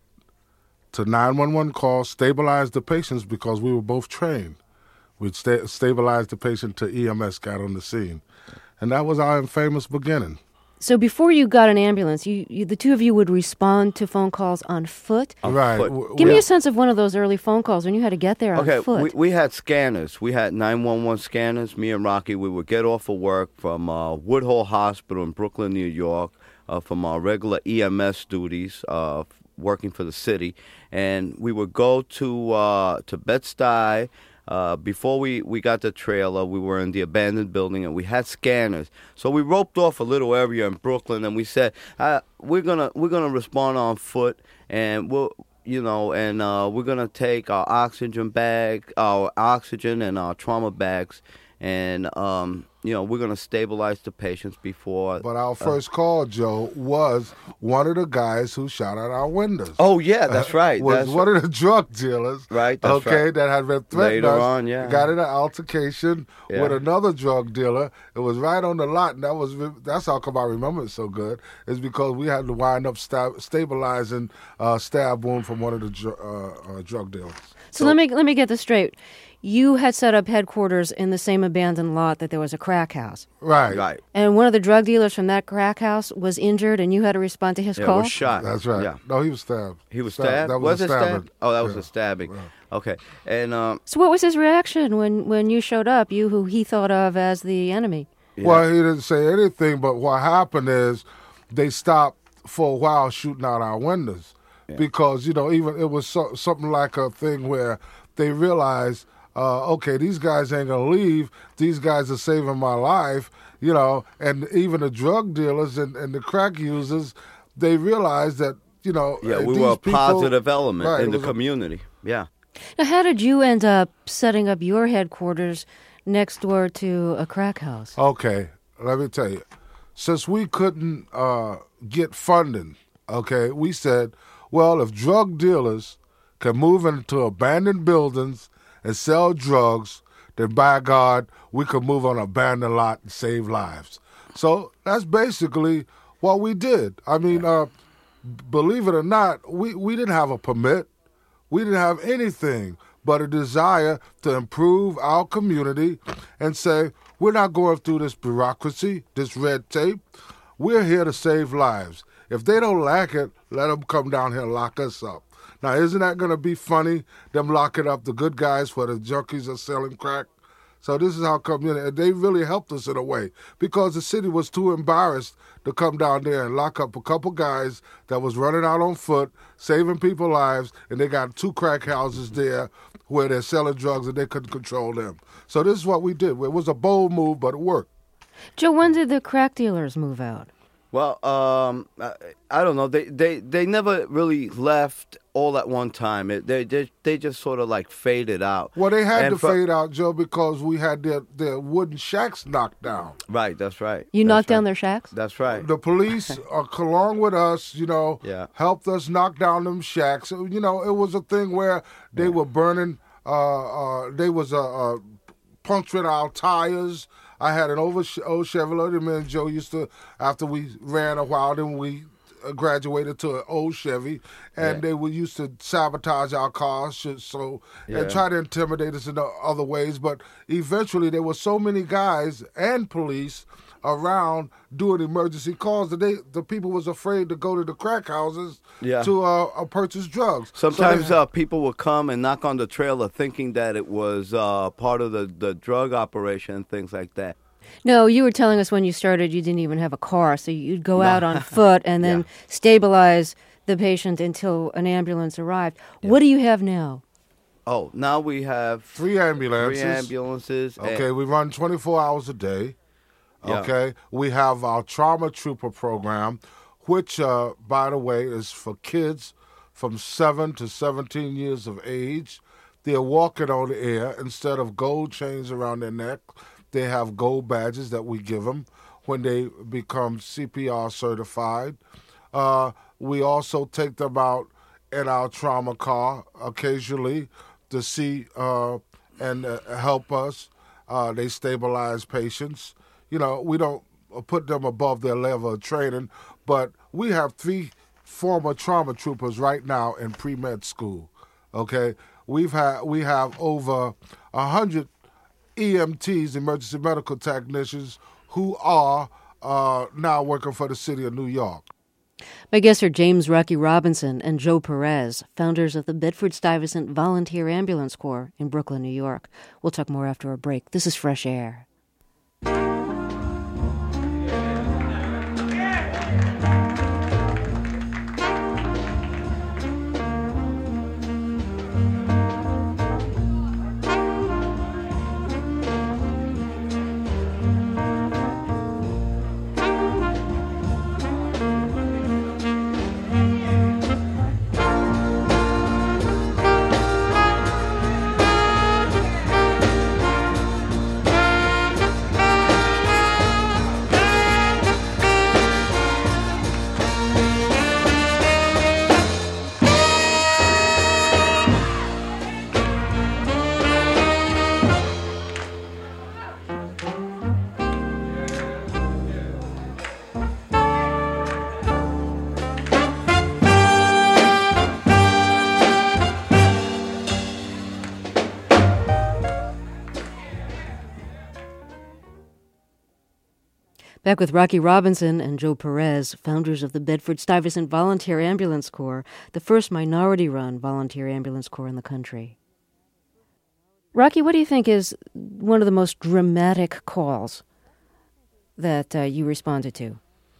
to nine one one calls, stabilize the patients because we were both trained. We'd sta- stabilize the patient till E M S got on the scene. And that was our famous beginning. So before you got an ambulance, you, you the two of you would respond to phone calls on foot? On right. foot. W- Give we- me a sense of one of those early phone calls when you had to get there on Okay, foot. we, we had scanners. We had nine one one scanners. Me and Rocky, we would get off of work from uh, Woodhull Hospital in Brooklyn, New York, uh, from our regular E M S duties, uh, working for the city, and we would go to uh, to Bed-Stuy. Uh, before we, we got the trailer, we were in the abandoned building, and we had scanners. So we roped off a little area in Brooklyn, and we said, uh, "We're gonna we're gonna respond on foot, and we'll you know, and uh, we're gonna take our oxygen bag, our oxygen, and our trauma bags, and um, you know, we're gonna stabilize the patients before." But our uh, first call, Joe, was one of the guys who shot at our windows. Oh yeah, that's right. Uh, was that's one of the drug dealers. Right. That's okay, right. that had been threatening Later us. on, yeah. Got in an altercation Yeah. with another drug dealer. It was right on the lot, and that was that's how come I remember it so good. Is because we had to wind up sta- stabilizing uh, stab wound from one of the dr- uh, uh, drug dealers. So, so let me let me get this straight. You had set up headquarters in the same abandoned lot that there was a crack house. Right. Right. And one of the drug dealers from that crack house was injured, and you had to respond to his Yeah, call? was shot. That's right. Yeah. No, he was stabbed. He was stabbed? That was, was a it stabbing. stabbed? Oh, that was Yeah. a stabbing. Yeah. Okay. And um, So what was his reaction when, when you showed up, you who he thought of as the enemy? yeah. Well, he didn't say anything, but what happened is they stopped for a while shooting out our windows Yeah. because, you know, even it was so, something like a thing where they realized, uh, okay, these guys ain't going to leave. These guys are saving my life, you know, and even the drug dealers and, and the crack users, they realized that, you know, yeah, uh, we these were a people, positive element right, in it the was a- community. Yeah. Now, how did you end up setting up your headquarters next door to a crack house? Okay, let me tell you. Since we couldn't uh, get funding, okay, we said, well, if drug dealers can move into abandoned buildings and sell drugs, then by God, we could move on an abandoned lot and save lives. So that's basically what we did. I mean, uh, believe it or not, we, we didn't have a permit. We didn't have anything but a desire to improve our community and say, we're not going through this bureaucracy, this red tape. We're here to save lives. If they don't like it, let them come down here and lock us up. Now, isn't that going to be funny, them locking up the good guys where the junkies are selling crack? So this is how community, they really helped us in a way because the city was too embarrassed to come down there and lock up a couple guys that was running out on foot, saving people's lives, and they got two crack houses there where they're selling drugs and they couldn't control them. So this is what we did. It was a bold move, but it worked. Joe, when did the crack dealers move out? Well, um, I, I don't know. They, they they never really left all at one time. It, they, they they just sort of like faded out. Well, they had And to for- fade out, Joe, because we had their, their wooden shacks knocked down. Right, that's right. You That's knocked right. down their shacks? That's right. The police, uh, along with us, you know, Yeah. helped us knock down them shacks. So, you know, it was a thing where they were burning, uh, uh, they was uh, uh, puncturing our tires. I had an over, old Chevrolet. Me and Joe used to, after we ran a while, then we uh, graduated to an old Chevy, and Yeah. they were used to sabotage our cars, sh- so Yeah. and try to intimidate us in o- other ways. But eventually, there were so many guys and police around doing emergency calls that they the people was afraid to go to the crack houses Yeah. to uh, uh, purchase drugs. So they Sometimes had- uh, people would come and knock on the trailer thinking that it was uh, part of the, the drug operation and things like that. No, you were telling us when you started you didn't even have a car, so you'd go No. out on foot and then Yeah. stabilize the patient until an ambulance arrived. What do you have now? Oh, now we have three ambulances. Three ambulances. and- Okay, we run twenty-four hours a day. Yeah. Okay, we have our trauma trooper program, which, uh, by the way, is for kids from seven to seventeen years of age. They're walking on the air instead of gold chains around their neck. They have gold badges that we give them when they become C P R certified. Uh, we also take them out in our trauma car occasionally to see uh, and uh, help us. Uh, they stabilize patients. You know, we don't put them above their level of training, but we have three former trauma troopers right now in pre-med school. Okay, we've had we have over a hundred E M Ts, emergency medical technicians, who are uh, now working for the city of New York. My guests are James Rocky Robinson and Joe Perez, founders of the Bedford-Stuyvesant Volunteer Ambulance Corps in Brooklyn, New York. We'll talk more after a break. This is Fresh Air. Back with Rocky Robinson and Joe Perez, founders of the Bedford-Stuyvesant Volunteer Ambulance Corps, the first minority-run volunteer ambulance corps in the country. Rocky, what do you think is one of the most dramatic calls that uh, you responded to?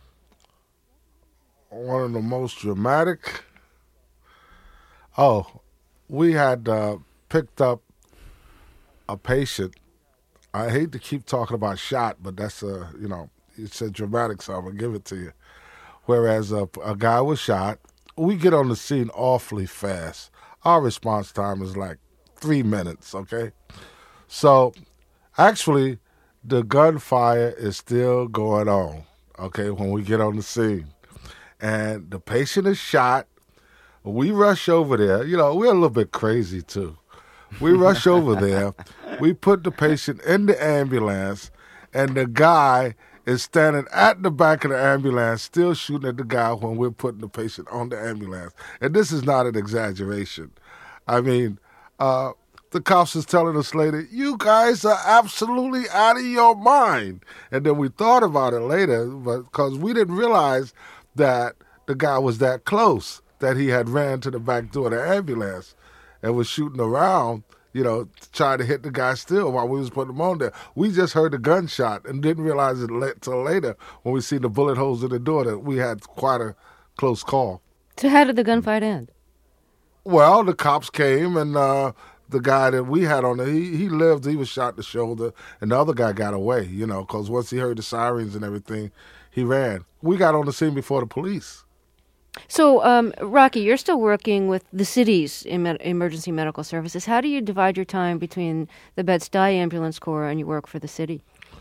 One of the most dramatic? Oh, we had uh, picked up a patient. I hate to keep talking about shot, but that's a, you know, it's a dramatic, so I'm going to give it to you. Whereas a, a guy was shot, we get on the scene awfully fast. Our response time is like three minutes, okay? So actually, the gunfire is still going on, okay, when we get on the scene. And the patient is shot. We rush over there. You know, we're a little bit crazy, too. We rush over there. We put the patient in the ambulance, and the guy is standing at the back of the ambulance still shooting at the guy when we're putting the patient on the ambulance. And this is not an exaggeration. I mean, uh, the cops is telling us later, you guys are absolutely out of your mind. And then we thought about it later because we didn't realize that the guy was that close that he had ran to the back door of the ambulance and was shooting around, you know, trying to hit the guy still while we was putting him on there. We just heard the gunshot and didn't realize it until later when we seen the bullet holes in the door that we had quite a close call. So how did the gunfight end? Well, the cops came and uh, the guy that we had on there, he, he lived, he was shot in the shoulder, and the other guy got away, you know, because once he heard the sirens and everything, he ran. We got on the scene before the police. So, um, Rocky, you're still working with the city's em- emergency medical services. How do you divide your time between the Bed-Stuy Ambulance Corps and you work for the city?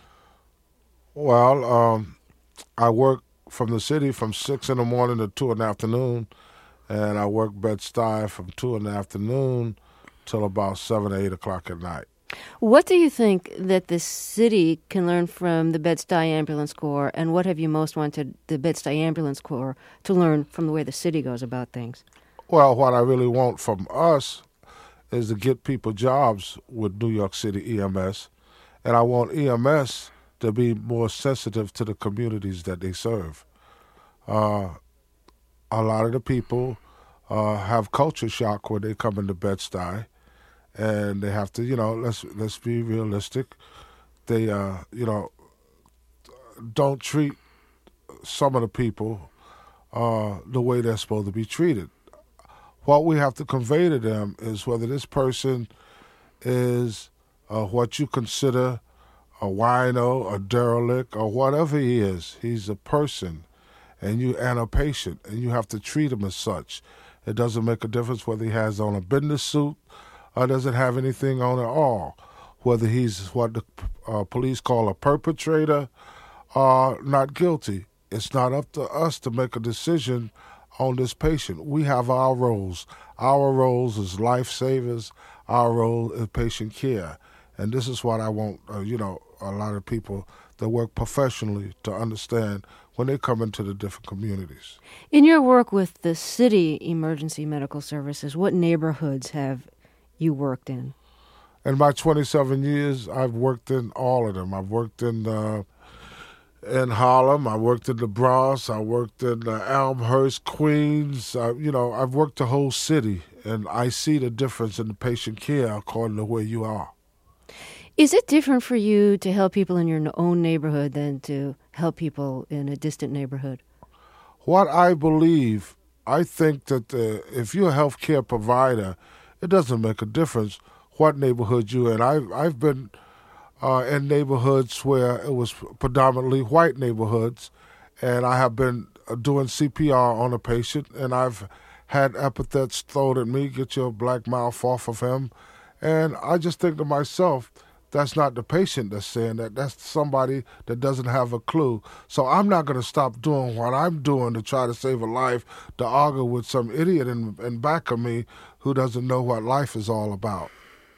Well, um, I work from the city from six in the morning to two in the afternoon, and I work Bed-Stuy from two in the afternoon till about seven or eight o'clock at night. What do you think that the city can learn from the Bed-Stuy Ambulance Corps, and what have you most wanted the Bed-Stuy Ambulance Corps to learn from the way the city goes about things? Well, what I really want from us is to get people jobs with New York City E M S, and I want E M S to be more sensitive to the communities that they serve. Uh, a lot of the people uh, have culture shock when they come into Bed-Stuy. And they have to, you know, let's let's be realistic. They, uh, you know, don't treat some of the people uh, the way they're supposed to be treated. What we have to convey to them is whether this person is uh, what you consider a wino, a derelict, or whatever he is. He's a person, and you and a patient, and you have to treat him as such. It doesn't make a difference whether he has on a business suit or doesn't have anything on at all, whether he's what the uh, police call a perpetrator or not guilty. It's not up to us to make a decision on this patient. We have our roles. Our roles as lifesavers, our role is patient care. And this is what I want, uh, you know, a lot of people that work professionally to understand when they come into the different communities. In your work with the city emergency medical services, what neighborhoods have you worked in? In my twenty-seven years, I've worked in all of them. I've worked in uh, in Harlem. I worked in the Bronx. I worked in uh, Elmhurst, Queens. I, you know, I've worked the whole city, and I see the difference in the patient care according to where you are. Is it different for you to help people in your own neighborhood than to help people in a distant neighborhood? What I believe, I think that uh, if you're a health care provider, it doesn't make a difference what neighborhood you're in. I've, I've been uh, in neighborhoods where it was predominantly white neighborhoods, and I have been doing C P R on a patient, and I've had epithets thrown at me, get your black mouth off of him. And I just think to myself, that's not the patient that's saying that. That's somebody that doesn't have a clue. So I'm not going to stop doing what I'm doing to try to save a life, to argue with some idiot in, in back of me who doesn't know what life is all about.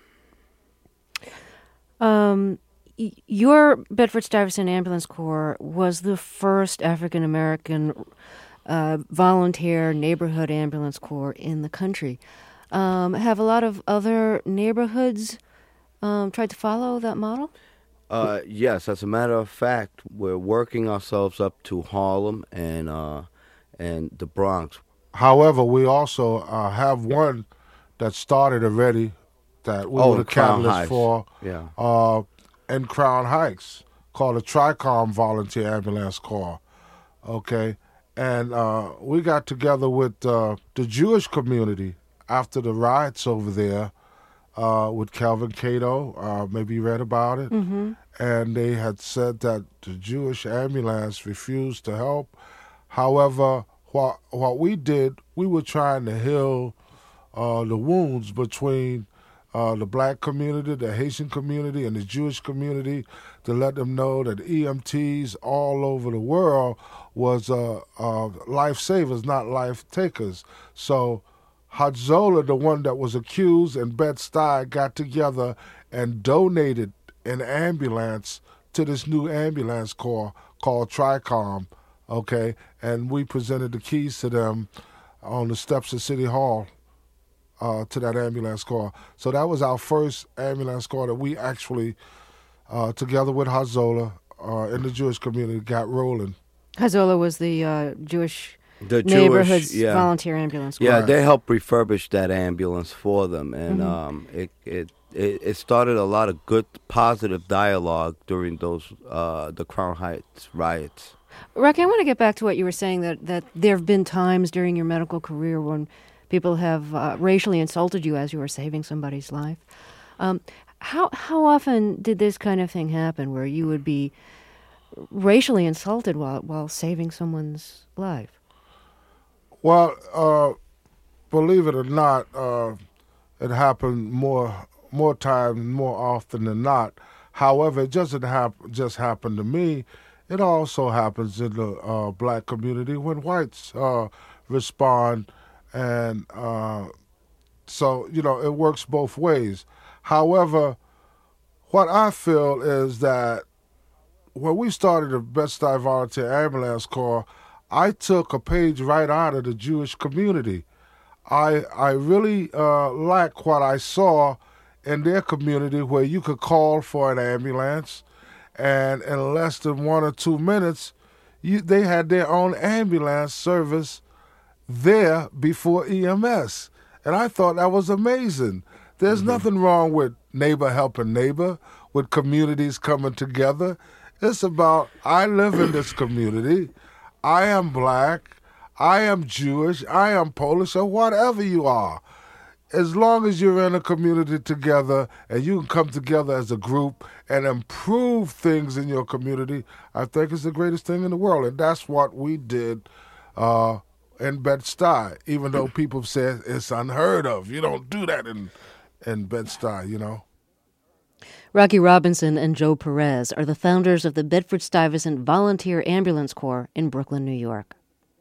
Um, y- your Bedford-Stuyvesant Ambulance Corps was the first African-American uh, volunteer neighborhood ambulance corps in the country. Um, have a lot of other neighborhoods um, tried to follow that model? Uh, yes, as a matter of fact, we're working ourselves up to Harlem and uh, and the Bronx. However, we also uh, have one that started already that we Oh, were the in Crown catalyst Heights. for Yeah. uh, in Crown Heights, called the TRICOM Volunteer Ambulance Corps. Okay, and uh, we got together with uh, the Jewish community after the riots over there uh, with Calvin Cato. Uh, maybe you read about it. Mm-hmm. And they had said that the Jewish ambulance refused to help. However, what what we did, we were trying to heal uh, the wounds between uh, the black community, the Haitian community, and the Jewish community, to let them know that E M Ts all over the world was uh, uh, lifesavers, not life takers. So Hadzola, the one that was accused, and Bed-Stuy got together and donated an ambulance to this new ambulance corps called TRICOM, okay? And we presented the keys to them on the steps of City Hall uh, to that ambulance corps. So that was our first ambulance corps that we actually, uh, together with Hadzola uh, in the Jewish community, got rolling. Hadzola was the uh, Jewish the neighborhood's Jewish, yeah. volunteer ambulance corps. Yeah, they helped refurbish that ambulance for them, and Mhm. um, it, it it it started a lot of good, positive dialogue during those uh, the Crown Heights riots. Rocky, I want to get back to what you were saying, that, that there have been times during your medical career when people have uh, racially insulted you as you were saving somebody's life. Um, how how often did this kind of thing happen, where you would be racially insulted while while saving someone's life? Well, uh, believe it or not, uh, it happened more more times, more often than not. However, it doesn't hap- just happen to me. It also happens in the uh, black community when whites uh, respond, and uh, so, you know, it works both ways. However, what I feel is that when we started the Bed-Stuy Volunteer Ambulance Corps, I took a page right out of the Jewish community. I I really uh, like what I saw in their community, where you could call for an ambulance, and in less than one or two minutes, you, they had their own ambulance service there before E M S. And I thought that was amazing. There's mm-hmm. nothing wrong with neighbor helping neighbor, with communities coming together. It's about, I live in this community, I am black, I am Jewish, I am Polish, or whatever you are. As long as you're in a community together and you can come together as a group and improve things in your community, I think it's the greatest thing in the world. And that's what we did uh, in Bed-Stuy, even though people say it's unheard of. You don't do that in, in Bed-Stuy, you know. Rocky Robinson and Joe Perez are the founders of the Bedford-Stuyvesant Volunteer Ambulance Corps in Brooklyn, New York.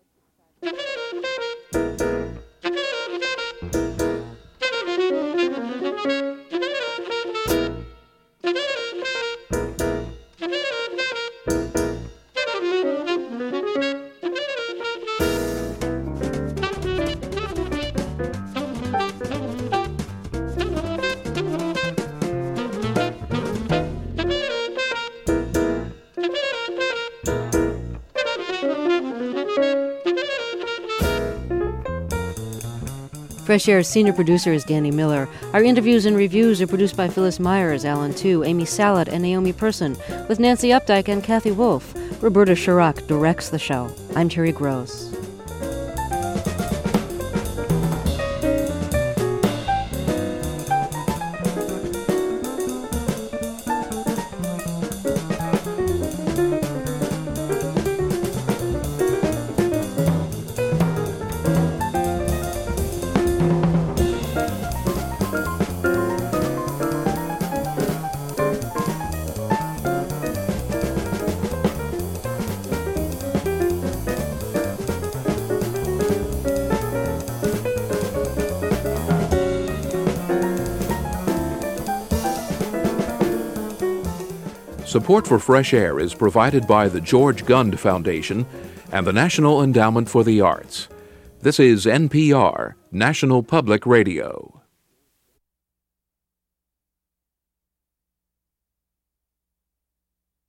Fresh Air's senior producer is Danny Miller. Our interviews and reviews are produced by Phyllis Myers, Alan Tu, Amy Salat, and Naomi Person, with Nancy Updike and Kathy Wolf. Roberta Chirac directs the show. I'm Terry Gross. Support for Fresh Air is provided by the George Gund Foundation and the National Endowment for the Arts. This is N P R, National Public Radio.